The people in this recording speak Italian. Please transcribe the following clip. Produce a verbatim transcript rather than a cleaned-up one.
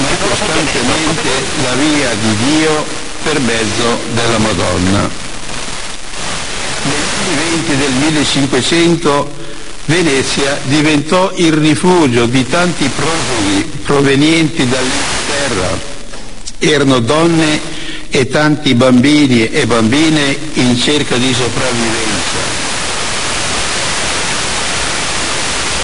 costantemente la via di Dio per mezzo della Madonna. Negli anni venti del millecinquecento Venezia diventò il rifugio di tanti profughi provenienti dall'Inghilterra. Erano donne e tanti bambini e bambine in cerca di sopravvivenza.